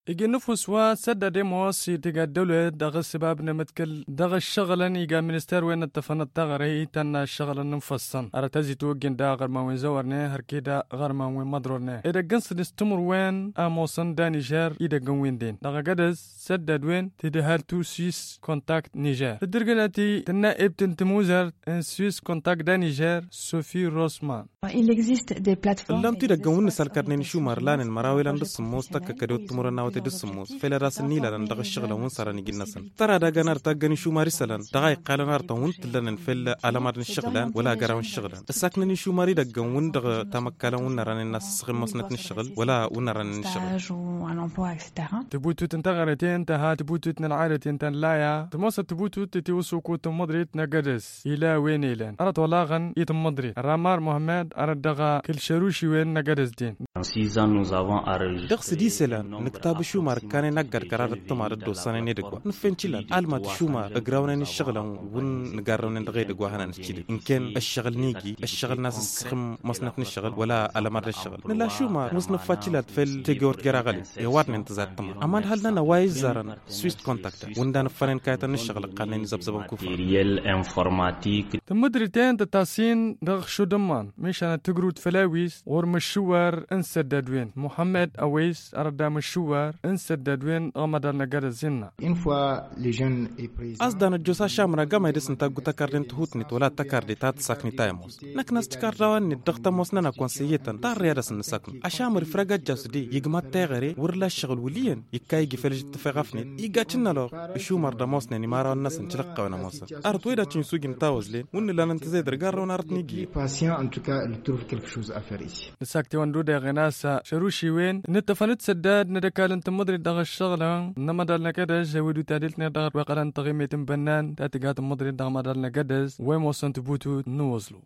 يجي نفوس وسدد موصي تجا الدولة دغ السباب نمتكل دغ الشغلن يجا منستر وين التفنت تغري تنا الشغل نفصن أرتزي توجن دا غير ما وين زورنا هركيدا غير ما وين مدرنا إذا جنس نستمر وين أموصن دا نيجر إذا جوين دين دغ جدز سدد وين تدهال تو سويس كونتاكت نيجر الدرجناتي تنا ابتن تموزر ان سويس كونتاكت دا نيجر سوفي روسمان. لم تدقون سالكرنين شو مارلان المراوي لان دسموس تك كدوت تمرنا وتدسموس فيلا راس النيل لان دغ الشغله ونصرني جنسن ترى دا جنار تاغني شو مارسلان دغاي قالنار تونت لان فيل علامات الشغلان ولا جراون الشغلان الساكنين شو ماري دقون دغ تمكلون نران الناس خمسنت الشغل ولا ونران الشغل تبوتو تنتغرتين تها تبوتو تنعارتين تنلايا تموس تبوتو تتوسوكو تمدريت نجدس الى وين الان ارت ولاغن يتم مدريت رامار محمد أردغا كل شروشي وين نجرز دين. دغ سدي سلان نكتاب شومار كان نقر قرار التمار الدوسان ندقوا نفين شلال علمات شومار اقراونا الشغل ون نقرون نغير دقوا هنا نشيل إن كان الشغل نيجي الشغل ناس السخم مصنف الشغل ولا على مر الشغل نلا شومار مصنف فاتشلات في التجور قراغلي يوارن انتظار التمار أمان هل لنا وايز زارن سويس كونتاكت وندان فنن كايتن الشغل قانين زبزبان كفر تمدريتين تتاسين دغ شو دمان مش أنا تجرود فلاويس ور مشوار انسدد وين محمد أويس أردا مشوار انسدد وين أمدر نجار الزنا. أصدان الجوسا شامرا جامع يدسن تاجو تكررن تهوتني ولا تكرر تات ساكني تايموس. نكناس تكرران الضغط موسنا نكون سيئتا تار رياضة الساكن. أشامر فرقة جاسدي يجمع تغري ورلا الشغل وليا يكاي جفلج تفقفني يجاتنا لو شو مرة موسنا نمارا الناس نتلقى ونموسا. أرتويدا تشينسوجين تاوزلين ونلا ننتظر رجال ونارت نيجي. لساكتي وندودا غناسا شروشي وين نتفنت سداد ندكال انت مدري دغ الشغلة نما دالنا كدز ودو تادلتنا دغ وقالان تغيميتن بنان تاتيقات مدري دغ ما دالنا كدز وين وصنت بوتو نوزلو